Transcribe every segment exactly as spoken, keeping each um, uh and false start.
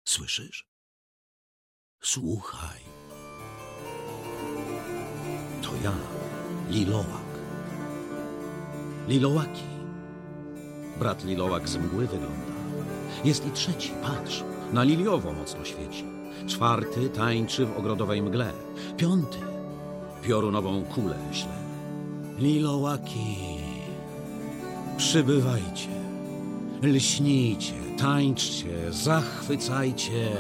Słyszysz? Słuchaj. To ja, Lilołak. Lilołaki. Brat Lilołak z mgły wygląda. Jest i trzeci, patrz, na liliowo mocno świeci. Czwarty tańczy w ogrodowej mgle. Piąty piorunową kulę śle. Lilołaki, przybywajcie, lśnijcie, tańczcie, zachwycajcie,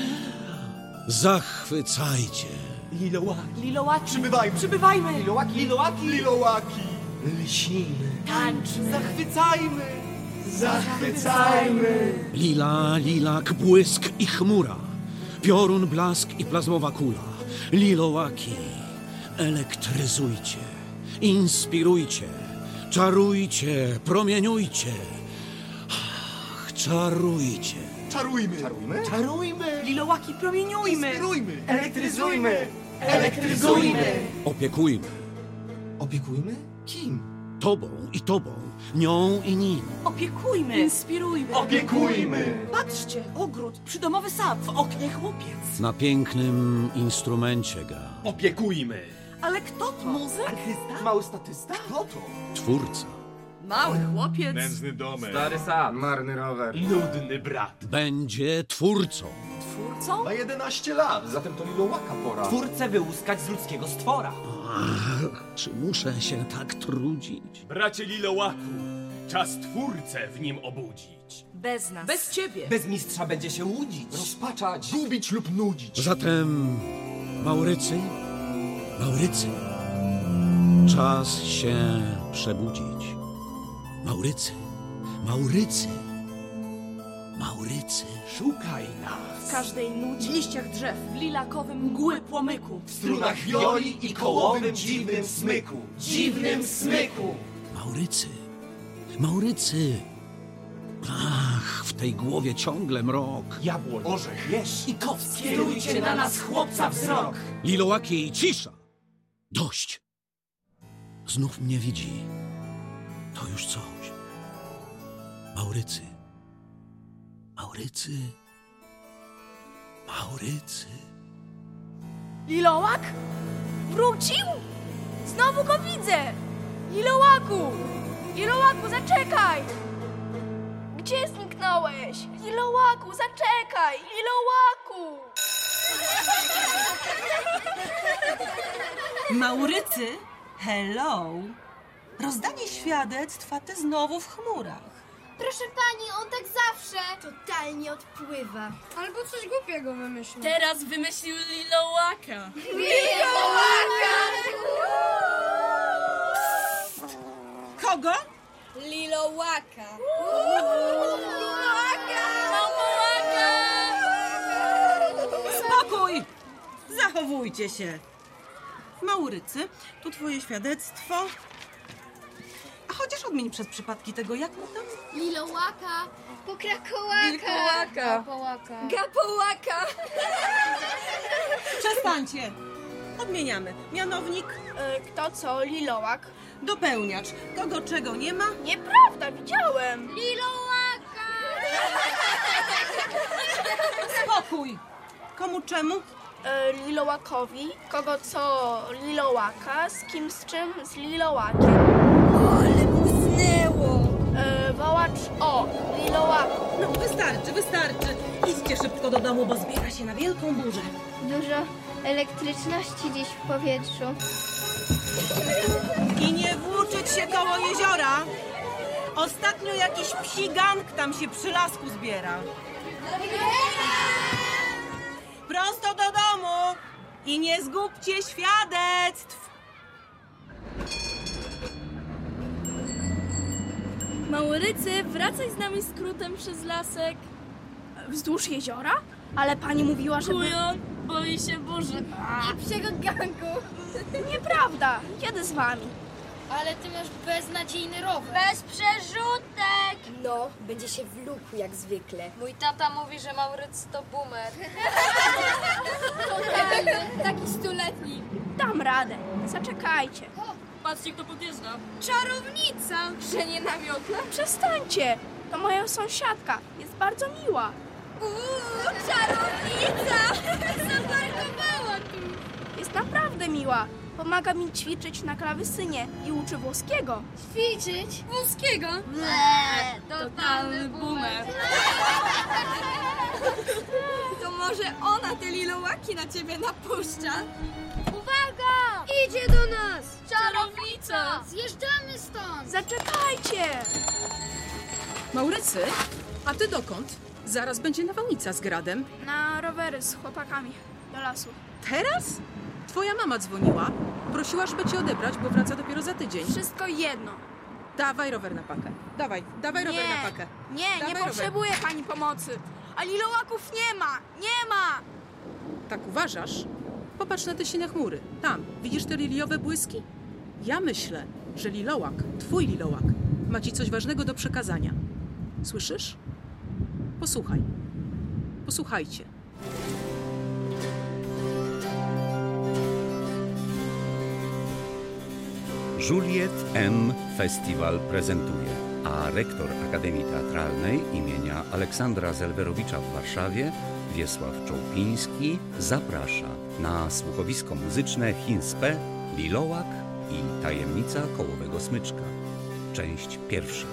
zachwycajcie. Lilołaki. Lilołaki. Przybywajmy. Przybywajmy. Lilołaki. Lilołaki. Lilołaki. Lśnijmy. Tańczmy. Zachwycajmy. Zachwycajmy. Lila, lilak, błysk i chmura. Piorun, blask i plazmowa kula. Lilołaki, elektryzujcie, inspirujcie, czarujcie, promieniujcie. Ach, czarujcie. Czarujmy. Czarujmy. Czarujmy. Lilołaki, promieniujmy. Inspirujmy. Elektryzujmy. Elektryzujmy. Opiekujmy. Opiekujmy? Kim? Tobą i tobą, nią i nim. Opiekujmy. Inspirujmy. Opiekujmy. Patrzcie, ogród, przydomowy sad, w oknie chłopiec. Na pięknym instrumencie gra. Opiekujmy. Ale kto to? Muzyk? Artysta? Mały statysta? Kto to? Twórca. Mały chłopiec. Nędzny domek. Stary sad. Marny rower. Nudny brat. Będzie twórcą. Twórcą? Ma jedenaście lat, zatem to Lilołaka pora. Twórcę wyłuskać z ludzkiego stwora. Ach, czy muszę się tak trudzić? Bracie Lilołaku, czas twórcę w nim obudzić. Bez nas. Bez ciebie. Bez mistrza będzie się łudzić. Rozpaczać, gubić lub nudzić. Zatem, Maurycy, Maurycy, czas się przebudzić. Maurycy, Maurycy, Maurycy. Szukaj nas. W każdej nudzie, w liściach drzew, w lilakowym mgły płomyku. W strunach wioli i kołowym dziwnym smyku. Dziwnym smyku. Maurycy, Maurycy. Ach, w tej głowie ciągle mrok. Jabłoń, orzech, jeż I koc. Skierujcie na nas chłopca wzrok. Lilołaki, cisza! Dość! Znów mnie widzi. To już coś. Maurycy. Maurycy. Maurycy. Lilołak? Wrócił? Znowu go widzę! Lilołaku! Lilołaku, zaczekaj! Gdzie zniknąłeś? Lilołaku, zaczekaj! Lilołaku! Maurycy, hello! Rozdanie świadectw, a ty znowu w chmurach. Proszę pani, on tak zawsze totalnie odpływa. Albo coś głupiego wymyślił. Teraz wymyślił Lilołaka. Lilołaka! Kogo? Lilołaka! Spokój! Zachowujcie się. Maurycy, tu twoje świadectwo. A chociaż odmień przez przypadki tego, jak mu tam? Lilołaka! Pokrakołaka! Wilkołaka. Gapołaka! Gapołaka! Przestańcie! Odmieniamy. Mianownik, E, kto co? Lilołak? dopełniacz. Kogo czego nie ma? Nieprawda, widziałem. Lilołaka! Spokój! Komu czemu? E, Lilołakowi. Kogo co? Lilołaka. Z kim z czym? Z Lilołakiem. Ale błysnęło! E, wołacz o Lilołaku. No wystarczy, wystarczy. Idźcie szybko do domu, bo zbiera się na wielką burzę. Dużo elektryczności dziś w powietrzu. I nie włóczyć się koło jeziora. Ostatnio jakiś psi gang tam się przy lasku zbiera. Prosto do domu i nie zgubcie świadectw. Maurycy, wracaj z nami skrótem przez lasek. Wzdłuż jeziora? Ale pani mówiła, że... Kujon, boi się burzy. I psiego gangu. Nieprawda. Kiedy z wami? Ale ty masz beznadziejny rower. Bez przerzutek! No, będzie się wlókł jak zwykle. Mój tata mówi, że Maurycy to boomer. Totalny, taki stuletni. Dam radę. Zaczekajcie. Patrzcie, kto podjeżdża. Czarownica! Że nie na miotle? Przestańcie. To moja sąsiadka. Jest bardzo miła. Uuu, czarownica! Zaparkowała tu! Jest naprawdę miła. Pomaga mi ćwiczyć na klawesynie i uczy włoskiego. Ćwiczyć? Włoskiego? Eee, Totalny boomer. To może ona te lilołaki na ciebie napuszcza? Uwaga! Idzie do nas! Czarownica! Zjeżdżamy stąd! Zaczekajcie! Maurycy, a ty dokąd? Zaraz będzie nawałnica z gradem. Na rowery z chłopakami do lasu. Teraz? Twoja mama dzwoniła. Prosiła, żeby cię odebrać, bo wraca dopiero za tydzień. Wszystko jedno. Dawaj rower na pakę. Dawaj, dawaj rower Nie, na pakę. nie, Dawaj nie rower. potrzebuję pani pomocy. A lilołaków nie ma, nie ma! Tak uważasz? Popatrz na te sine chmury. Tam, widzisz te liliowe błyski? Ja myślę, że lilołak, twój lilołak, ma ci coś ważnego do przekazania. Słyszysz? Posłuchaj. Posłuchajcie. Juliet M. Festiwal prezentuje, a rektor Akademii Teatralnej imienia Aleksandra Zelwerowicza w Warszawie, Wiesław Czołpiński, zaprasza na słuchowisko muzyczne Hinspe, Lilołak i Tajemnica kołowego smyczka. Część pierwsza.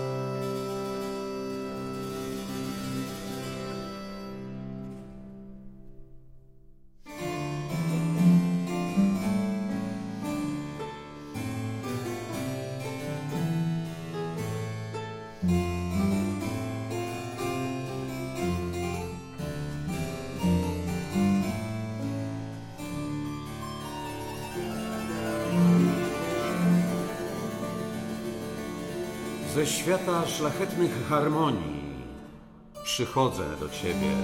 Ze świata szlachetnych harmonii przychodzę do Ciebie.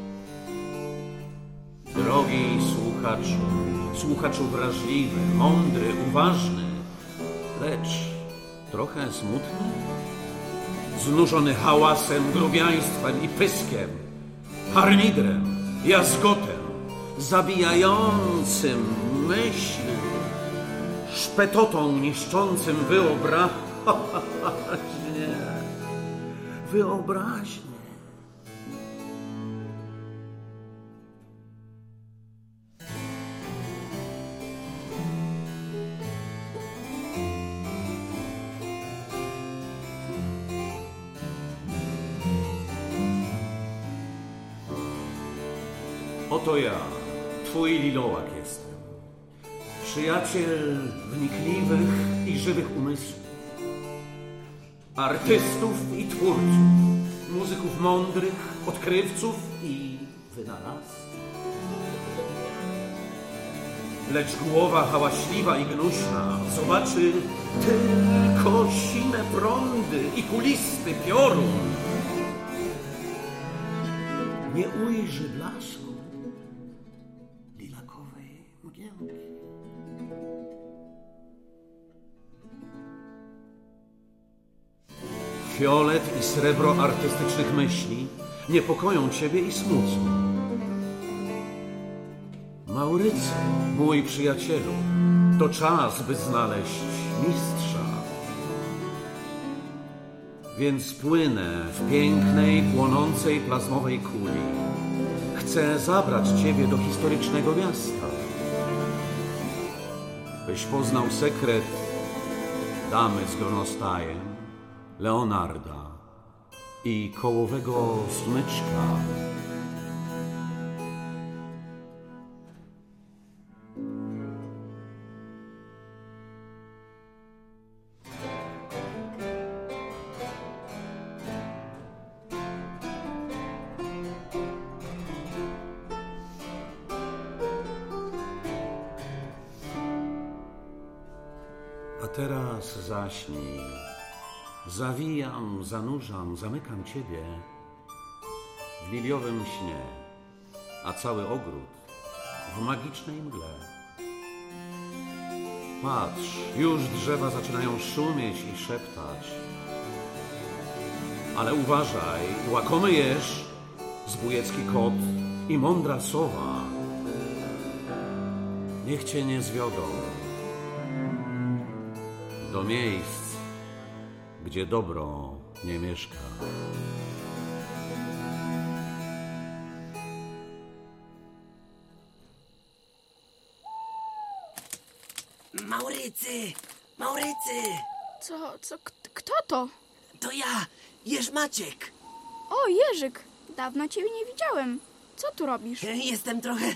Drogi słuchaczu, słuchaczu wrażliwy, mądry, uważny, lecz trochę smutny, znużony hałasem, grubiaństwem i pyskiem, harmidrem, jazgotem, zabijającym myśl, szpetotą niszczącym wyobraźnię. Wyobraźnie, wyobraźnie. Oto ja, twój lilołak jestem. Przyjaciel wnikliwych i żywych umysłów. Artystów i twórców, muzyków mądrych, odkrywców i wynalazców. Lecz głowa hałaśliwa i gnuśna zobaczy tylko sine prądy i kulisty piorun. Nie ujrzy blasku lilakowej mgiełki. Fiolet i srebro artystycznych myśli niepokoją Ciebie i smucą. Maurycy, mój przyjacielu, to czas, by znaleźć mistrza. Więc płynę w pięknej, płonącej plazmowej kuli. Chcę zabrać Ciebie do historycznego miasta, byś poznał sekret damy z gronostajem, Leonarda i kołowego smyczka. A teraz zaśnij. Zawijam, zanurzam, zamykam Ciebie w liliowym śnie, a cały ogród w magicznej mgle. Patrz, już drzewa zaczynają szumieć i szeptać. Ale uważaj, łakomy jeż, zbójecki kot i mądra sowa niech Cię nie zwiodą do miejsc, gdzie dobro nie mieszka. Maurycy! Maurycy! Co, co, k- kto to? To ja, Jerz Maciek. O, Jerzyk, dawno ciebie nie widziałem. Co tu robisz? Jestem trochę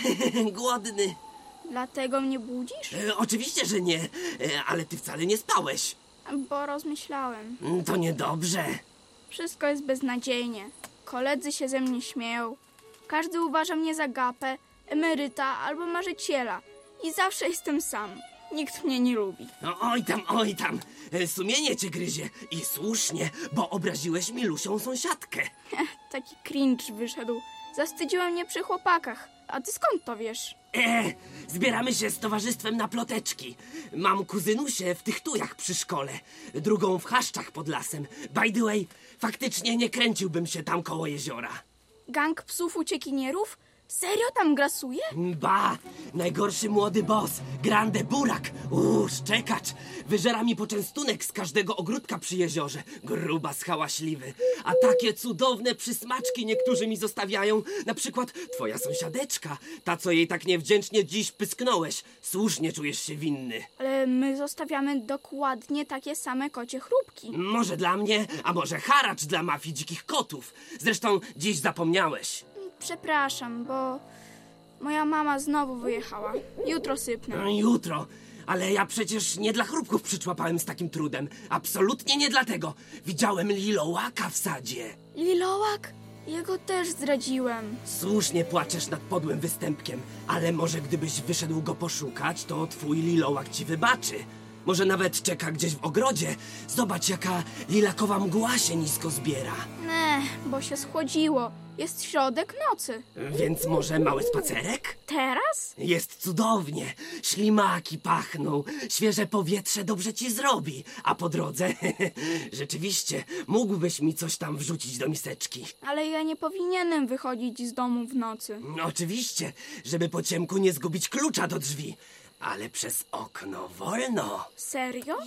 głodny. Dlatego mnie budzisz? E, oczywiście, że nie, e, ale ty wcale nie spałeś. Bo rozmyślałem. To niedobrze. Wszystko jest beznadziejnie. Koledzy się ze mnie śmieją. Każdy uważa mnie za gapę, emeryta albo marzyciela. I zawsze jestem sam. Nikt mnie nie lubi. No, oj tam, oj tam. E, Sumienie cię gryzie. I słusznie, bo obraziłeś Milusią sąsiadkę. Taki cringe wyszedł. Zawstydziła mnie przy chłopakach. A ty skąd to wiesz? E, zbieramy się z towarzystwem na ploteczki. Mam kuzynusię w tych tujach przy szkole. Drugą w Chaszczach pod lasem. By the way, faktycznie nie kręciłbym się tam koło jeziora. Gang psów uciekinierów? Serio tam grasuje? Ba, najgorszy młody boss, Grande Burak, uuu, szczekacz. Wyżera mi poczęstunek z każdego ogródka przy jeziorze. Grubas hałaśliwy. A takie cudowne przysmaczki niektórzy mi zostawiają. Na przykład twoja sąsiadeczka, ta co jej tak niewdzięcznie dziś pysknąłeś. Słusznie czujesz się winny. Ale my zostawiamy dokładnie takie same kocie chrupki. Może dla mnie, a może haracz dla mafii dzikich kotów. Zresztą dziś zapomniałeś. Przepraszam, bo moja mama znowu wyjechała. Jutro sypnę. No, jutro. Ale ja przecież nie dla chrupków przyczłapałem z takim trudem. Absolutnie nie dlatego. Widziałem Lilołaka w sadzie. Lilołak? Jego też zdradziłem. Słusznie płaczesz nad podłym występkiem, ale może gdybyś wyszedł go poszukać, to twój Lilołak ci wybaczy. Może nawet czeka gdzieś w ogrodzie. Zobacz, jaka lilakowa mgła się nisko zbiera. Nie, bo się schłodziło. Jest środek nocy. Więc może mały spacerek? Teraz? Jest cudownie. Ślimaki pachną. Świeże powietrze dobrze ci zrobi. A po drodze, rzeczywiście, mógłbyś mi coś tam wrzucić do miseczki. Ale ja nie powinienem wychodzić z domu w nocy. Oczywiście, żeby po ciemku nie zgubić klucza do drzwi. Ale przez okno wolno. Serio?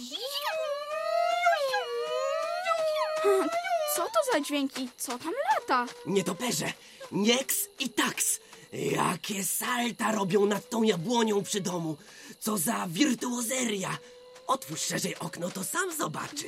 Co to za dźwięki? Co tam lata? Nietoperze, nieks i taks. Jakie salta robią nad tą jabłonią przy domu. Co za wirtuozeria. Otwórz szerzej okno, to sam zobaczysz.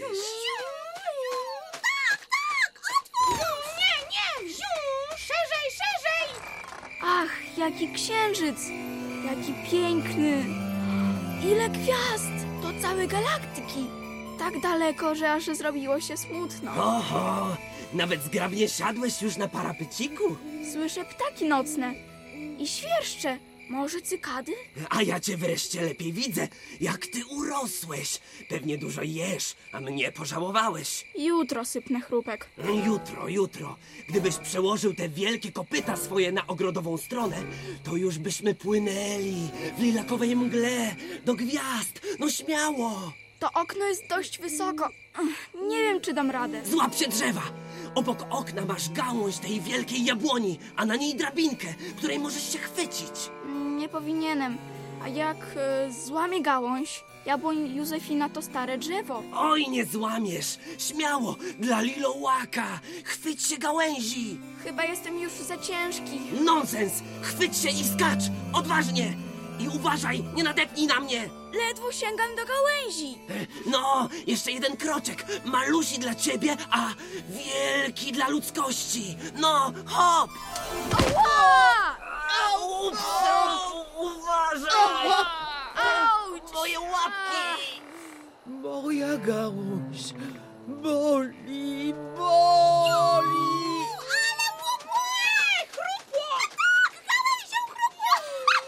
Tak, tak, otwórz! Nie, nie, ziu, szerzej, szerzej! Ach, jaki księżyc! Jaki piękny! Ile gwiazd! To całe galaktyki! Tak daleko, że aż zrobiło się smutno. Oho, nawet zgrabnie siadłeś już na parapeciku? Słyszę ptaki nocne i świerszcze. Może cykady? A ja cię wreszcie lepiej widzę. Jak ty urosłeś. Pewnie dużo jesz, a mnie pożałowałeś. Jutro sypnę chrupek. Jutro, jutro. Gdybyś przełożył te wielkie kopyta swoje na ogrodową stronę, to już byśmy płynęli w lilakowej mgle do gwiazd. No śmiało. To okno jest dość wysoko. Nie wiem, czy dam radę. Złap się drzewa. Obok okna masz gałąź tej wielkiej jabłoni, a na niej drabinkę, której możesz się chwycić. Nie powinienem. A jak y, złamię gałąź? Jabłoń Józefina to stare drzewo. Oj, nie złamiesz. Śmiało, dla Lilołaka. Chwyć się gałęzi. Chyba jestem już za ciężki. Nonsens. Chwyć się i skacz. Odważnie. I uważaj, nie nadepnij na mnie. Ledwo sięgam do gałęzi. No, jeszcze jeden kroczek. Malusi dla ciebie, a wielki dla ludzkości. No, hop! Ała! Au! Au! Uważaj! Auć! Moje łapki! Moja gałąź boli, boli! Ale błobłe! Chrupło! Tak, gałęzią chrupło!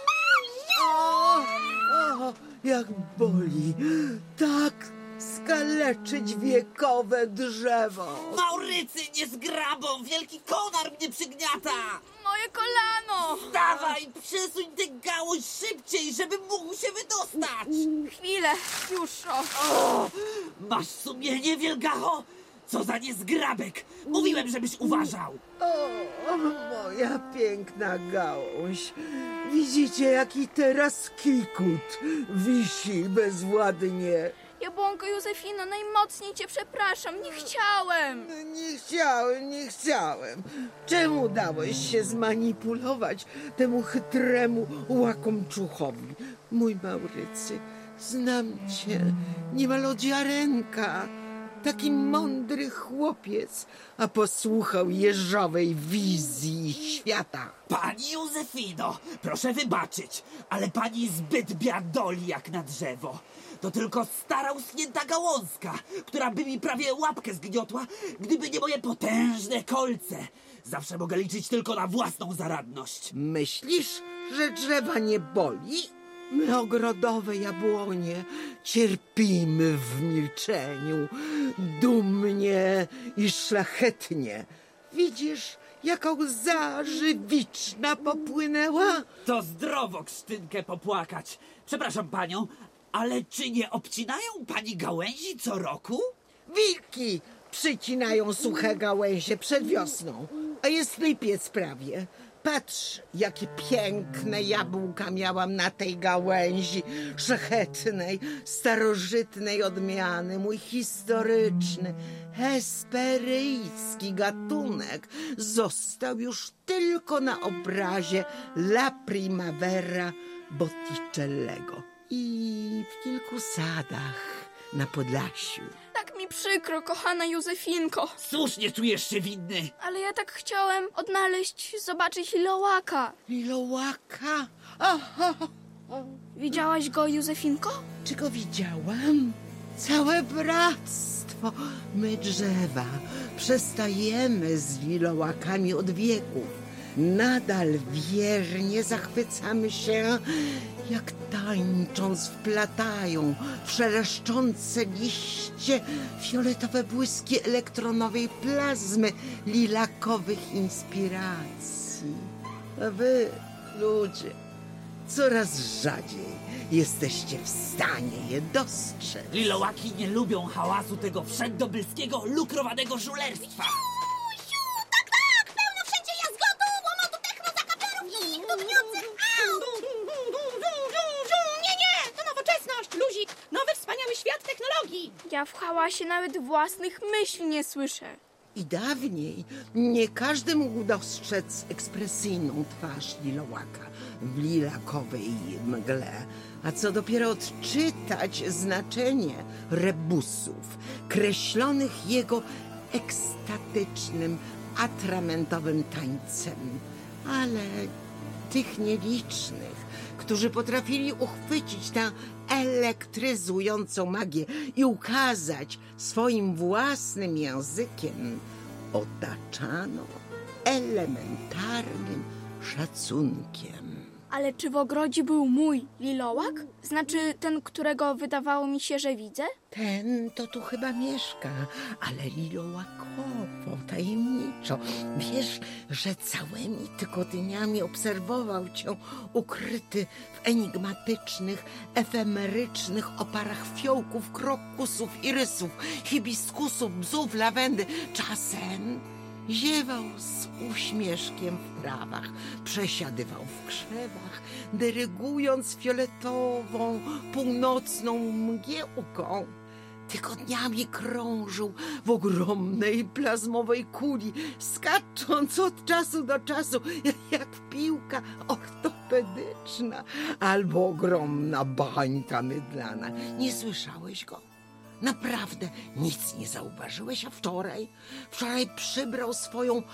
O, o, jak boli! Tak skaleczyć wiekowe drzewo! Maurycy, nie zgrabo! Wielki konar mnie przygniata! Moje kolano! Dawaj, przesuń tę gałąź szybciej, żeby mógł się wydostać! Chwilę, już o. O, masz sumienie, wielgacho? Co za niezgrabek! Mówiłem, żebyś uważał! O, moja piękna gałąź! Widzicie, jaki teraz kikut wisi bezwładnie. Jabłonko Józefino, najmocniej cię przepraszam, nie chciałem. Nie chciałem, nie chciałem. Czemu dałeś się zmanipulować temu chytremu łakomczuchowi? Mój Maurycy, znam cię, niemal od ziarenka. Taki mądry chłopiec, a posłuchał jeżowej wizji świata. Pani Józefino, proszę wybaczyć, ale pani zbyt biadoli jak na drzewo. To tylko stara uschnięta gałązka, która by mi prawie łapkę zgniotła, gdyby nie moje potężne kolce. Zawsze mogę liczyć tylko na własną zaradność. Myślisz, że drzewa nie boli? My, ogrodowe jabłonie, cierpimy w milczeniu, dumnie i szlachetnie. Widzisz, jaka łza żywiczna popłynęła? To zdrowo krztynkę popłakać. Przepraszam panią, ale czy nie obcinają pani gałęzi co roku? Wilki przycinają suche gałęzie przed wiosną, a jest lipiec prawie. Patrz, jakie piękne jabłka miałam na tej gałęzi, szlachetnej, starożytnej odmiany, mój historyczny, hesperyjski gatunek został już tylko na obrazie La Primavera Botticellego i w kilku sadach na Podlasiu. Tak mi przykro, kochana Józefinko. Słusznie czujesz się winny. Ale ja tak chciałem odnaleźć, zobaczyć Lilołaka. Lilołaka? Aha. Widziałaś go, Józefinko? Czy go widziałam? Całe bractwo, my drzewa, przestajemy z lilołakami od wieków. Nadal wiernie zachwycamy się, jak tańcząc wplatają w szeleszczące liście fioletowe błyski elektronowej plazmy lilakowych inspiracji. A wy, ludzie, coraz rzadziej jesteście w stanie je dostrzec. Lilołaki nie lubią hałasu tego wszędobylskiego, lukrowanego żulerstwa. Ja w hałasie nawet własnych myśli nie słyszę. I dawniej nie każdy mógł dostrzec ekspresyjną twarz lilołaka w lilakowej mgle, a co dopiero odczytać znaczenie rebusów, kreślonych jego ekstatycznym, atramentowym tańcem. Ale tych nielicznych, którzy potrafili uchwycić tę elektryzującą magię i ukazać swoim własnym językiem, otaczano elementarnym szacunkiem. Ale czy w ogrodzie był mój lilołak? Znaczy ten, którego wydawało mi się, że widzę? Ten to tu chyba mieszka, ale lilołakowo, tajemniczo. Wiesz, że całymi tygodniami obserwował cię ukryty w enigmatycznych, efemerycznych oparach fiołków, krokusów, irysów, hibiskusów, bzów, lawendy. Czasem ziewał z uśmieszkiem w prawach, przesiadywał w krzewach, dyrygując fioletową, północną mgiełką. Tygodniami krążył w ogromnej plazmowej kuli, skacząc od czasu do czasu, jak piłka ortopedyczna albo ogromna bańka mydlana. Nie słyszałeś go? Naprawdę nic nie zauważyłeś, a wczoraj? Wczoraj przybrał swoją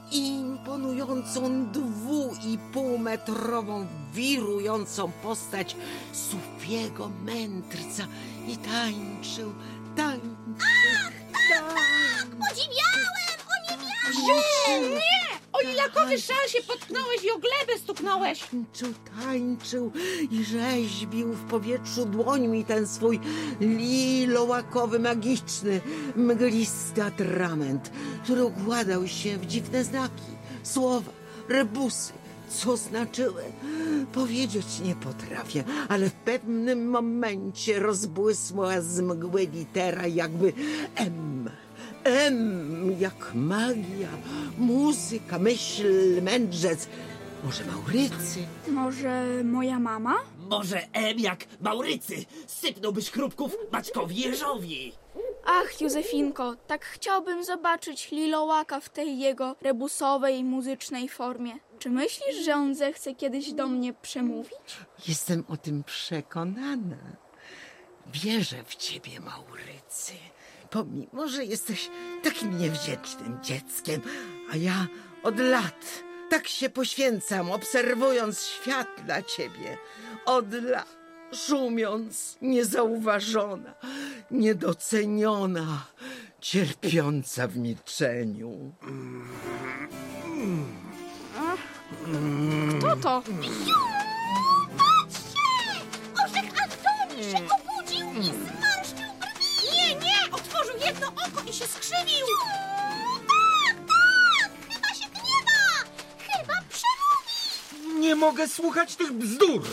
imponującą dwu i pół metrową, wirującą postać Sufiego mędrca i tańczył, tańczył, Ach, tak, tak! Podziwiałem! Oniemiałem! Nie! O lilakowy szal się potknąłeś i o glebę stuknąłeś! Tańczył, tańczył i rzeźbił w powietrzu dłońmi ten swój lilołakowy, magiczny, mglisty atrament, który układał się w dziwne znaki, słowa, rebusy. Co znaczyły? Powiedzieć nie potrafię, ale w pewnym momencie rozbłysnęła z mgły litera jakby M. M jak magia, muzyka, myśl, mędrzec. Może Maurycy? Może moja mama? Może M jak Maurycy. Sypnąłbyś chrupków Maćkowi Jeżowi. Ach, Józefinko, tak chciałbym zobaczyć lilołaka w tej jego rebusowej, muzycznej formie. Czy myślisz, że on zechce kiedyś do mnie przemówić? Jestem o tym przekonana. Wierzę w ciebie, Maurycy. Pomimo, że jesteś takim niewdzięcznym dzieckiem, a ja od lat tak się poświęcam, obserwując świat dla ciebie. Od lat szumiąc, niezauważona, niedoceniona, cierpiąca w milczeniu. Kto to? Patrzcie! Orzech Antoni się obudził i zmarszczył brwi! Nie, nie! Otworzył jedno oko i się skrzywił! Tak, tak! Chyba się gniewa! Chyba przemówi! Nie mogę słuchać tych bzdur!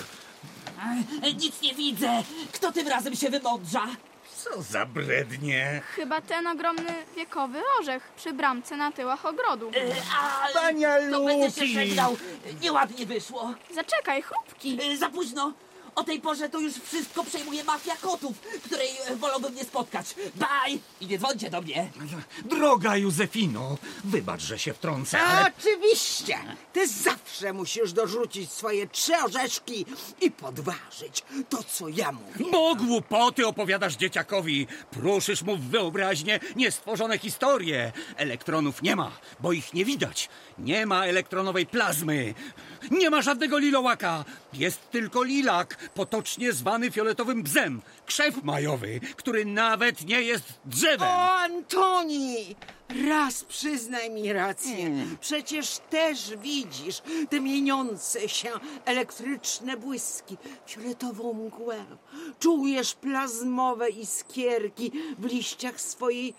E, Nic nie widzę! Kto tym razem się wymądrza? Co za brednie! Chyba ten ogromny wiekowy orzech przy bramce na tyłach ogrodu. E, a, Pania To będę się Luki! żegnał. Nieładnie wyszło. Zaczekaj, chrupki. E, Za późno. O tej porze to już wszystko przejmuje mafia kotów, której e, wolałbym nie spotkać. Baj! I nie dzwońcie do mnie. Droga Józefino, wybacz, że się wtrącę, ale... Oczywiście! Ty zawsze musisz dorzucić swoje trzy orzeszki i podważyć to, co ja mówię. Bo głupoty opowiadasz dzieciakowi. Pruszysz mu w wyobraźnię niestworzone historie. Elektronów nie ma, bo ich nie widać. Nie ma elektronowej plazmy. Nie ma żadnego lilołaka. Jest tylko lilak, potocznie zwany fioletowym bzem. Krzew majowy, który nawet nie jest drzewem. O, Antoni! Raz przyznaj mi rację. Przecież też widzisz te mieniące się elektryczne błyski, fioletową mgłę. Czujesz plazmowe iskierki w liściach swojej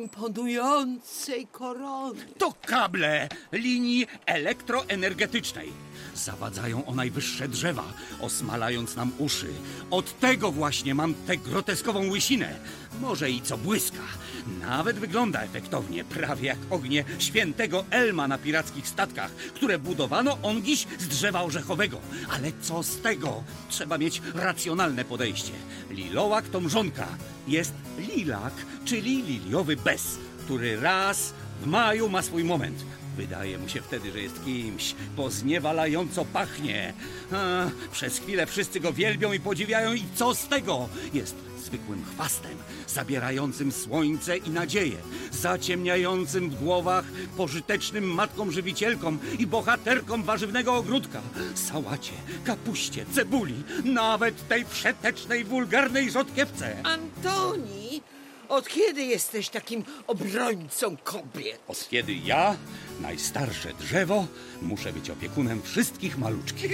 imponującej korony. To kable linii elektroenergetycznej. Zawadzają o najwyższe drzewa, osmalając nam uszy. Od tego właśnie mam tę groteskową łysinę. Może i co błyska. Nawet wygląda efektownie, prawie jak ognie świętego Elma na pirackich statkach, które budowano ongiś z drzewa orzechowego. Ale co z tego? Trzeba mieć racjonalne podejście. Lilołak to mrzonka. Jest lilak, czyli liliowy bez, który raz w maju ma swój moment. Wydaje mu się wtedy, że jest kimś, bo zniewalająco pachnie. A, przez chwilę wszyscy go wielbią i podziwiają i co z tego? Jest zwykłym chwastem, zabierającym słońce i nadzieję, zaciemniającym w głowach pożytecznym matkom żywicielkom i bohaterkom warzywnego ogródka, sałacie, kapuście, cebuli, nawet tej wszetecznej, wulgarnej rzodkiewce. Antoni, od kiedy jesteś takim obrońcą kobiet? Od kiedy ja, najstarsze drzewo, muszę być opiekunem wszystkich maluczkich.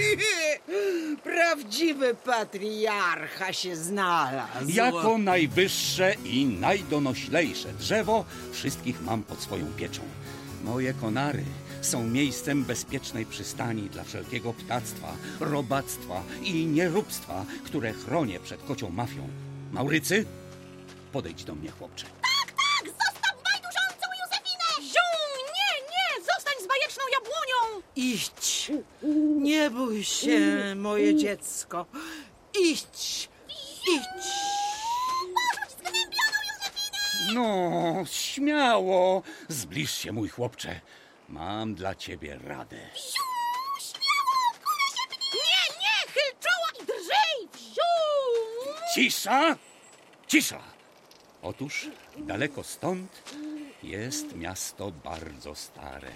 Prawdziwy patriarcha się znalazł. Jako najwyższe i najdonoślejsze drzewo wszystkich mam pod swoją pieczą. Moje konary są miejscem bezpiecznej przystani dla wszelkiego ptactwa, robactwa i nieróbstwa, które chronię przed kocią mafią. Maurycy, podejdź do mnie, chłopcze. Tak, tak! Zostaw bajdurzącą Józefinę! Ziu, nie, nie! Zostań z bajeczną jabłonią! Idź, nie bój się, moje dziecko. Idź, idź. Porzuć zgnębioną Józefinę! No, śmiało. Zbliż się, mój chłopcze. Mam dla ciebie radę. Wziu! Śmiało! Kury się pnie! Nie, nie! Chyl czoła i drżyj! Wziu! Cisza! Cisza! Otóż daleko stąd jest miasto bardzo stare.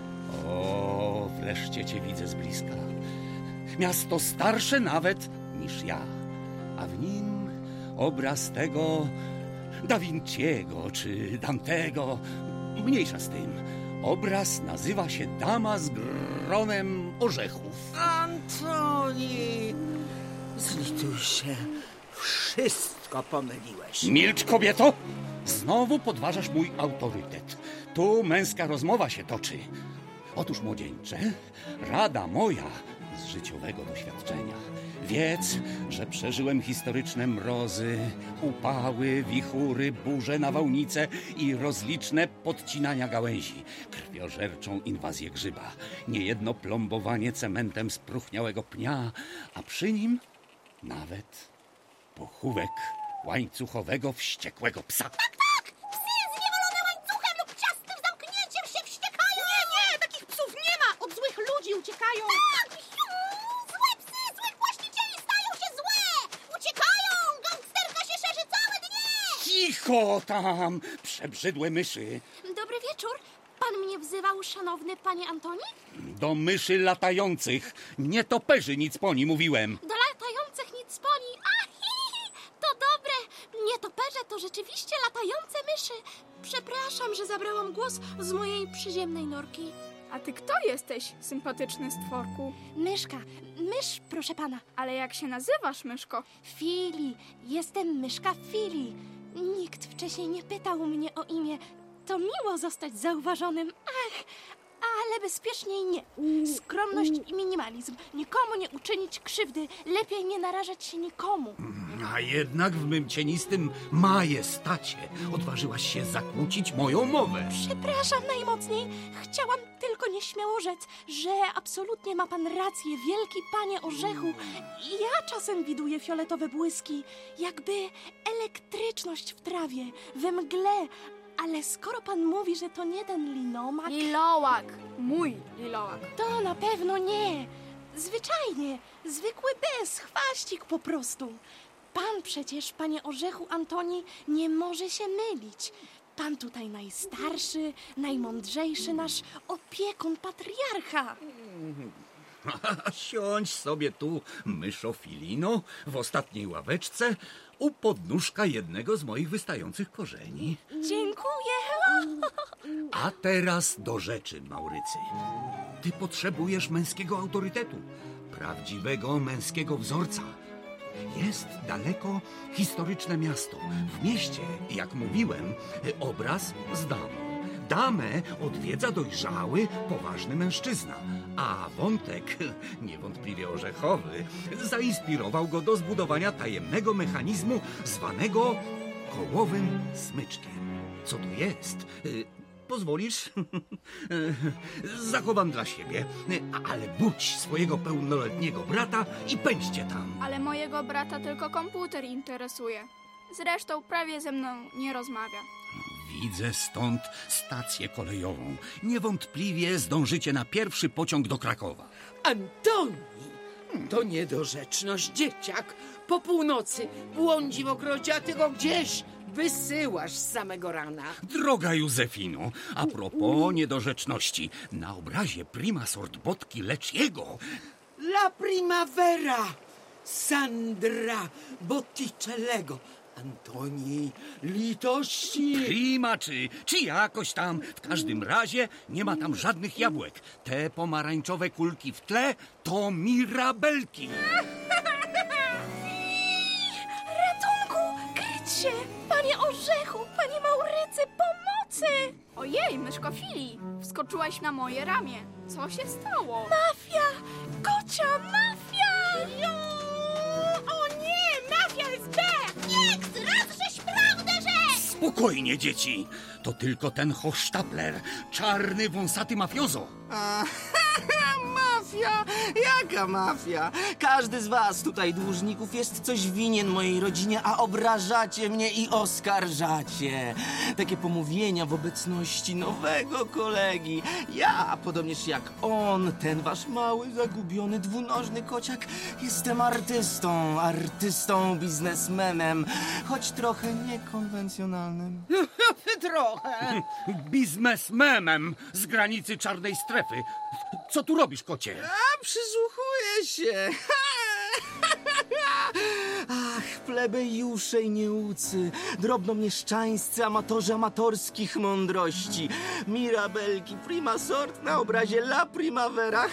O, wreszcie cię widzę z bliska. Miasto starsze nawet niż ja, a w nim obraz tego Da Vinciego czy Dantego. Mniejsza z tym. Obraz nazywa się Dama z gronem orzechów. Antoni, zlituj się. Wszystko pomyliłeś. Milcz, kobieto! Znowu podważasz mój autorytet. Tu męska rozmowa się toczy. Otóż, młodzieńcze, rada moja z życiowego doświadczenia. Wiedz, że przeżyłem historyczne mrozy, upały, wichury, burze, nawałnice i rozliczne podcinania gałęzi, krwiożerczą inwazję grzyba, niejedno plombowanie cementem spróchniałego pnia, a przy nim nawet pochówek łańcuchowego wściekłego psa. Tak, tak! Psy zniewolone łańcuchem lub ciasnym zamknięciem się wściekają! Nie, nie! Takich psów nie ma! Od złych ludzi uciekają! Tak! Złe psy złych właścicieli stają się złe! Uciekają! Gangsterka się Cicho tam, przebrzydłe myszy. Dobry wieczór. Pan mnie wzywał, szanowny panie Antoni? Do myszy latających. Nietoperzy nic poni, mówiłem. Do latających nic poni. A, hi, hi, to dobre. Nietoperze to rzeczywiście latające myszy. Przepraszam, że zabrałam głos z mojej przyziemnej norki. A ty kto jesteś, sympatyczny stworku? Myszka. Mysz, proszę pana. Ale jak się nazywasz, myszko? Fili. Jestem myszka Fili. Nikt wcześniej nie pytał mnie o imię. To miło zostać zauważonym. Ach, ale bezpieczniej nie. Skromność i minimalizm. Nikomu nie uczynić krzywdy. Lepiej nie narażać się nikomu. A jednak w mym cienistym majestacie odważyłaś się zakłócić moją mowę. Przepraszam najmocniej. Chciałam tylko nieśmiało rzec, że absolutnie ma pan rację, wielki panie Orzechu. Ja czasem widuję fioletowe błyski, jakby elektryczność w trawie, we mgle. Ale skoro pan mówi, że to nie ten linomak... Lilołak. Mój lilołak. To na pewno nie. Zwyczajnie. Zwykły bez, chwaścik po prostu. Pan przecież, panie Orzechu Antoni, nie może się mylić. Pan tutaj najstarszy, najmądrzejszy, nasz opiekun, patriarcha. Siądź sobie tu, myszo Filino, w ostatniej ławeczce, u podnóżka jednego z moich wystających korzeni. Dziękuję. A teraz do rzeczy, Maurycy. Ty potrzebujesz męskiego autorytetu, prawdziwego męskiego wzorca. Jest daleko historyczne miasto. W mieście, jak mówiłem, obraz z damą. Damę odwiedza dojrzały, poważny mężczyzna, a wątek, niewątpliwie orzechowy, zainspirował go do zbudowania tajemnego mechanizmu zwanego kołowym smyczkiem. Co to jest? Pozwolisz? Zachowam dla siebie, ale budź swojego pełnoletniego brata i pędźcie tam. Ale mojego brata tylko komputer interesuje. Zresztą prawie ze mną nie rozmawia. Widzę stąd stację kolejową. Niewątpliwie zdążycie na pierwszy pociąg do Krakowa. Antoni, to niedorzeczność, dzieciak. Po północy błądzi w ogrodzie, a ty go gdzieś wysyłasz z samego rana. Droga Józefino, a propos niedorzeczności, na obrazie prima sort Botki Lecciego... La Primavera, Sandra Botticellego. Antoni, litości! Prima czy, czy jakoś tam. W każdym razie nie ma tam żadnych jabłek. Te pomarańczowe kulki w tle to mirabelki. Ratunku! Kryć się! Panie Orzechu, panie Maurycy, pomocy! Ojej, myszko Fili, wskoczyłaś na moje ramię. Co się stało? Mafia! Kocia mafia! Jo! O nie! Mafia jest B! Nie! Zdradźżeś prawdę, że... Spokojnie, dzieci. To tylko ten hochsztapler, czarny, wąsaty mafiozo. A, mafia? Jaka mafia? Każdy z was tutaj dłużników jest coś winien mojej rodzinie, a obrażacie mnie i oskarżacie. Takie pomówienia w obecności nowego kolegi. Ja, podobnież jak on, ten wasz mały, zagubiony, dwunożny kociak, jestem artystą, artystą, biznesmenem, choć trochę niekonwencjonalnym. Trochę. Biznesmenem z granicy czarnej strefy. Co tu robisz, kocie? A, przysłuchuję się. Ach, plebejusze i nieucy, drobnomieszczańscy amatorzy amatorskich mądrości, mirabelki, prima sort na obrazie La Primavera.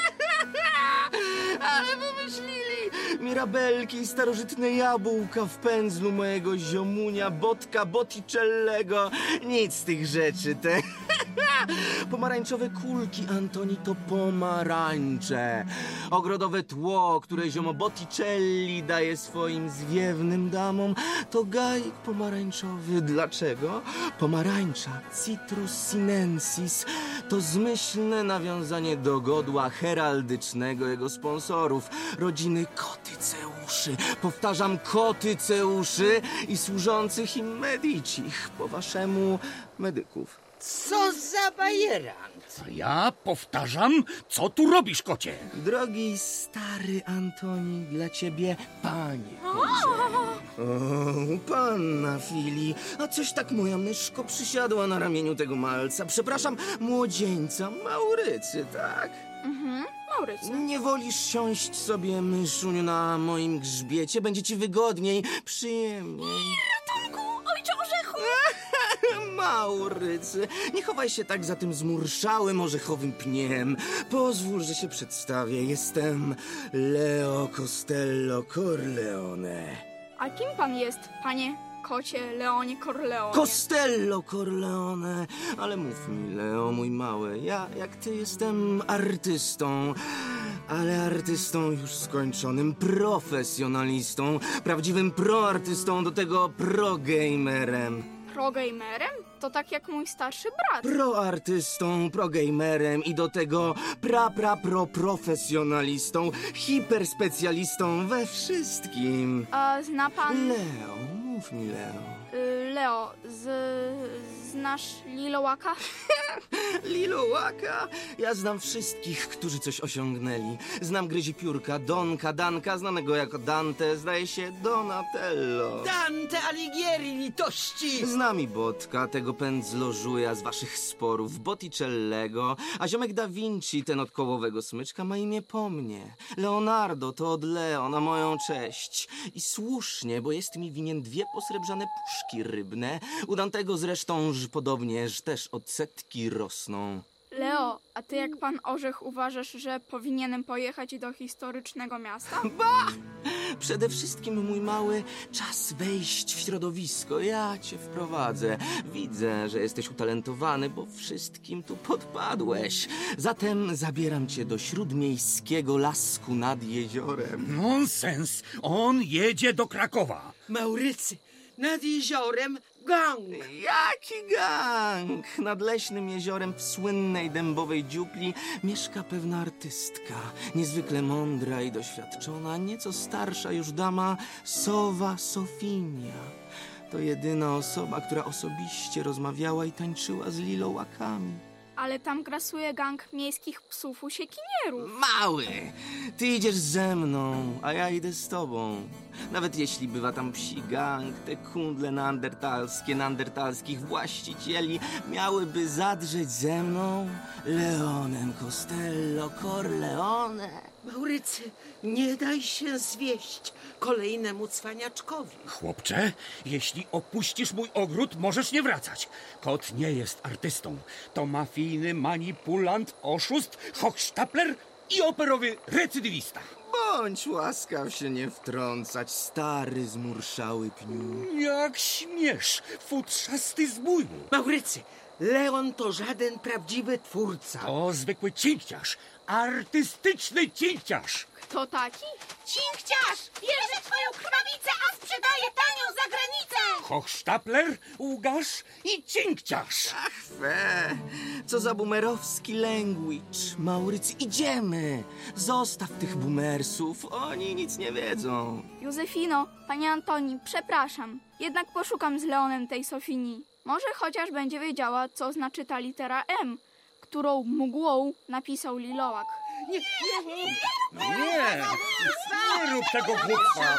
Ale wymyślili! Mirabelki i starożytne jabłka w pędzlu mojego ziomunia, Botka Botticellego. Nic z tych rzeczy, te. Pomarańczowe kulki, Antoni, to pomarańcze. Ogrodowe tło, które ziomo Botticelli daje swoim zwiewnym damom, to gajek pomarańczowy. Dlaczego? Pomarańcza, Citrus sinensis, to zmyślne nawiązanie do godła heraldycznego jego sponsorów, rodziny Kotyceuszy. Powtarzam, Kotyceuszy i służących im Medicich, po waszemu medyków. Co za bajerant! A ja powtarzam, co tu robisz, kocie? Drogi stary Antoni, dla ciebie panie kocie. O, panna Fili, a coś tak moja myszko przysiadła na ramieniu tego malca. Przepraszam, młodzieńca Maurycy, tak? Mhm, Maurycy. Nie wolisz siąść sobie, myszuniu, na moim grzbiecie? Będzie ci wygodniej, przyjemniej. Ratunku, ojcze Orzechu! Maurycy, nie chowaj się tak za tym zmurszałym orzechowym pniem. Pozwól, że się przedstawię. Jestem Leo Costello Corleone. A kim pan jest, panie kocie Leonie Corleone? Costello Corleone. Ale mów mi, Leo, mój mały, ja jak ty jestem artystą. Ale artystą już skończonym, profesjonalistą, prawdziwym proartystą, do tego progamerem. Progamerem? To tak jak mój starszy brat. Proartystą, progamerem i do tego pra pra pro profesjonalistą, hiperspecjalistą we wszystkim. A zna pan... Leo, mów mi, Leo. Y, Leo, z... znasz Lilołaka? Lilołaka? Ja znam wszystkich, którzy coś osiągnęli. Znam Gryzipiórka, Donka, Danka, znanego jako Dante, zdaje się Donatello. Dante Alighieri, litości! Znam i Botka, tego pędzlożuja z waszych sporów, Botticellego, a ziomek Da Vinci, ten od kołowego smyczka, ma imię po mnie. Leonardo to od Leo, na moją cześć. I słusznie, bo jest mi winien dwie posrebrzane puszki rybne. U Dantego zresztą że podobnie, że też odsetki rosną. Leo, a ty jak pan Orzech uważasz, że powinienem pojechać do historycznego miasta? Bah! Przede wszystkim, mój mały, czas wejść w środowisko. Ja cię wprowadzę. Widzę, że jesteś utalentowany, bo wszystkim tu podpadłeś. Zatem zabieram cię do śródmiejskiego lasku nad jeziorem. Nonsens! On jedzie do Krakowa. Maurycy, nad jeziorem gang! Jaki gang? Nad leśnym jeziorem w słynnej dębowej dziupli mieszka pewna artystka. Niezwykle mądra i doświadczona, nieco starsza już dama, Sowa Sofinia. To jedyna osoba, która osobiście rozmawiała i tańczyła z lilołakami. Ale tam grasuje gang miejskich psów usiekinierów. Mały, ty idziesz ze mną, a ja idę z tobą. Nawet jeśli bywa tam psi gang, te kundle neandertalskie, neandertalskich właścicieli miałyby zadrzeć ze mną, Leonem Costello Corleone. Maurycy, nie daj się zwieść kolejnemu cwaniaczkowi. Chłopcze, jeśli opuścisz mój ogród, możesz nie wracać. Kot nie jest artystą. To mafijny manipulant, oszust, hochsztapler i operowy recydywista. Bądź łaskaw się nie wtrącać, stary zmurszały pniu. Jak śmiesz, futrzasty zbóju. Maurycy, Leon to żaden prawdziwy twórca. To zwykły cinkciarz, artystyczny cinkciarz. Kto taki? Cinkciarz! Bierze twoją krwawicę, a sprzedaje tanią za granicę! Hochsztapler, Ługasz i cinkciarz. Ach, fe, co za bumerowski language. Maurycy, idziemy. Zostaw tych boomersów, oni nic nie wiedzą. Józefino, panie Antoni, przepraszam. Jednak poszukam z Leonem tej Sofinii. Może chociaż będzie wiedziała, co znaczy ta litera M, którą mgłą napisał Lilołak. Nie, nie, nie. Nie, nie rób tego głupstwa.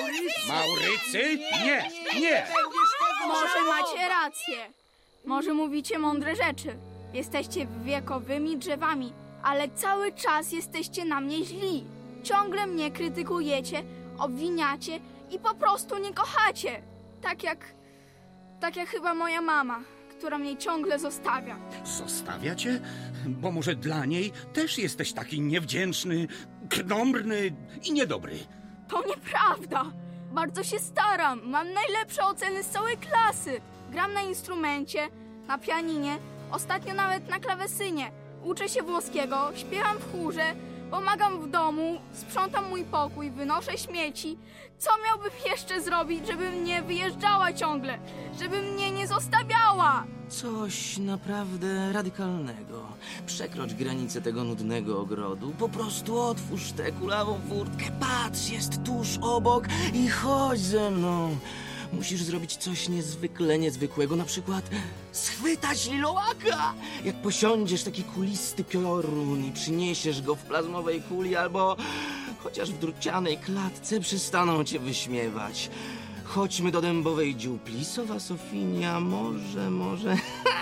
Maurycy, nie, nie. Może macie rację. Może mówicie mądre rzeczy. Jesteście wiekowymi drzewami, ale cały czas jesteście na mnie źli. Ciągle mnie krytykujecie, obwiniacie i po prostu nie kochacie. Tak jak... tak jak chyba moja mama, która mnie ciągle zostawia. Zostawia cię? Bo może dla niej też jesteś taki niewdzięczny, knomrny i niedobry. To nieprawda. Bardzo się staram. Mam najlepsze oceny z całej klasy. Gram na instrumencie, na pianinie, ostatnio nawet na klawesynie. Uczę się włoskiego, śpiewam w chórze, pomagam w domu, sprzątam mój pokój, wynoszę śmieci. Co miałbym jeszcze zrobić, żebym nie wyjeżdżała ciągle? Żeby mnie nie zostawiała? Coś naprawdę radykalnego. Przekrocz granicę tego nudnego ogrodu. Po prostu otwórz tę kulawą furtkę. Patrz, jest tuż obok i chodź ze mną. Musisz zrobić coś niezwykle niezwykłego, na przykład schwytać Lilołaka. Jak posiądziesz taki kulisty piorun i przyniesiesz go w plazmowej kuli, albo chociaż w drucianej klatce, przestaną cię wyśmiewać. Chodźmy do dębowej dziupli, sowa Sofinia, może, może...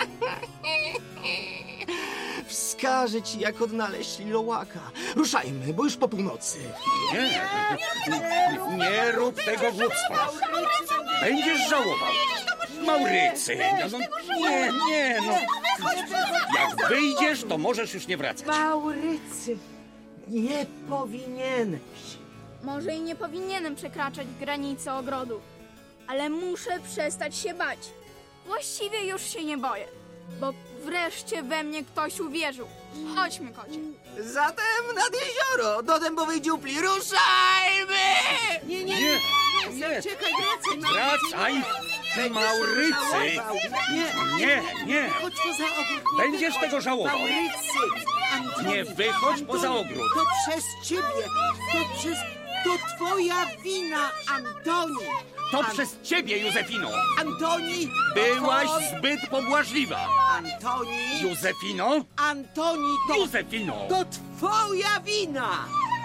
Wskażę ci, jak odnaleźć Lilołaka. Ruszajmy, bo już po północy. Nie, nie, nie rób tego głupstwa. Będziesz żałował. Maurycy, no, no nie, nie, no. Jak wyjdziesz, to możesz już nie wracać. Maurycy, nie powinieneś. Może i nie powinienem przekraczać granicy ogrodu, ale muszę przestać się bać. Właściwie już się nie boję, bo wreszcie we mnie ktoś uwierzył. Chodźmy, kocie. Zatem nad jezioro, do dębowej dziupli, ruszajmy! Nie, nie, Nie, nie, nie. czekaj, wracaj, Wracaj, Maurycy! Nie, Nie, nie. Chodź poza ogród. Nie Będziesz wychodź. tego żałował. Maurycy! Antoni, Nie wychodź Antoni, poza ogród. To przez ciebie, to przez... To twoja wina, Antoni! To An- przez ciebie, Józefino. Antoni! Byłaś to... zbyt pobłażliwa. Antoni! Józefino? Antoni, to... Józefino! To twoja wina!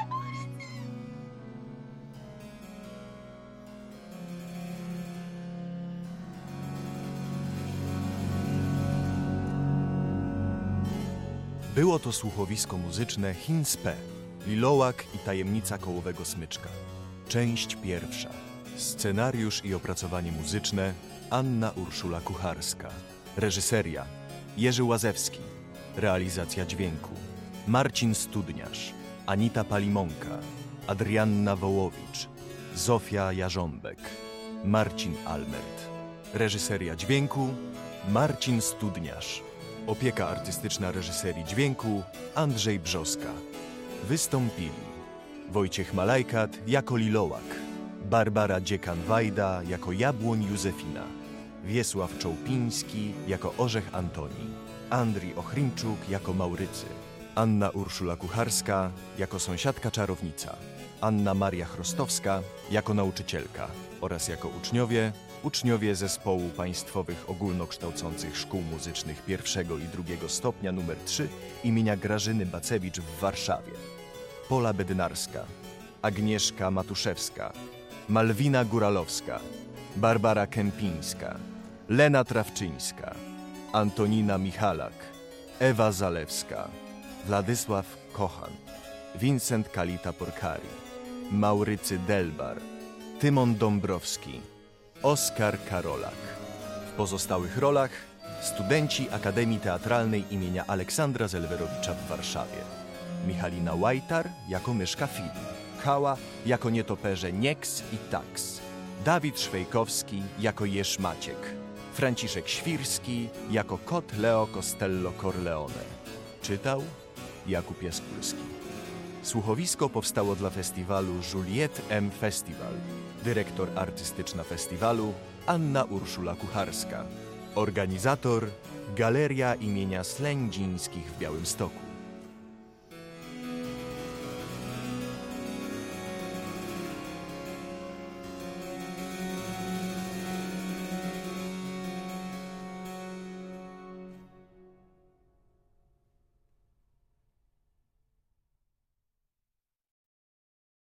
Było to słuchowisko muzyczne Hinspe, Lilołak i tajemnica kołowego smyczka. Część pierwsza. Scenariusz i opracowanie muzyczne Anna Urszula Kucharska. Reżyseria Jerzy Łazewski. Realizacja dźwięku Marcin Studniarz, Anita Palimonka, Adrianna Wołowicz, Zofia Jarząbek, Marcin Almert. Reżyseria dźwięku Marcin Studniarz. Opieka artystyczna reżyserii dźwięku Andrzej Brzoska. Wystąpili Wojciech Malajkat jako Lilołak, Barbara Dziekan-Wajda jako Jabłoń Józefina, Wiesław Czołpiński jako Orzech Antoni, Andrii Ochrymczuk jako Maurycy, Anna Urszula Kucharska jako sąsiadka czarownica, Anna Maria Chrostowska jako nauczycielka oraz jako uczniowie, uczniowie Zespołu Państwowych Ogólnokształcących Szkół Muzycznych pierwszego i drugiego stopnia numer trzy imienia Grażyny Bacewicz w Warszawie. Pola Bednarska, Agnieszka Matuszewska, Malwina Góralowska, Barbara Kępińska, Lena Trawczyńska, Antonina Michalak, Ewa Zalewska, Władysław Kochan, Vincent Kalita-Porcari, Maurycy Delbar, Tymon Dąbrowski, Oskar Karolak. W pozostałych rolach studenci Akademii Teatralnej imienia Aleksandra Zelwerowicza w Warszawie. Michalina Łajtar jako myszka Fili, Kała jako nietoperze Nieks i Tax, Dawid Szwejkowski jako jeż Maciek, Franciszek Świrski jako kot Leo Costello Corleone. Czytał Jakub Jaskólski. Słuchowisko powstało dla festiwalu Juliette M. Festival. Dyrektor artystyczna festiwalu Anna Urszula Kucharska. Organizator Galeria imienia Slędzińskich w Białymstoku.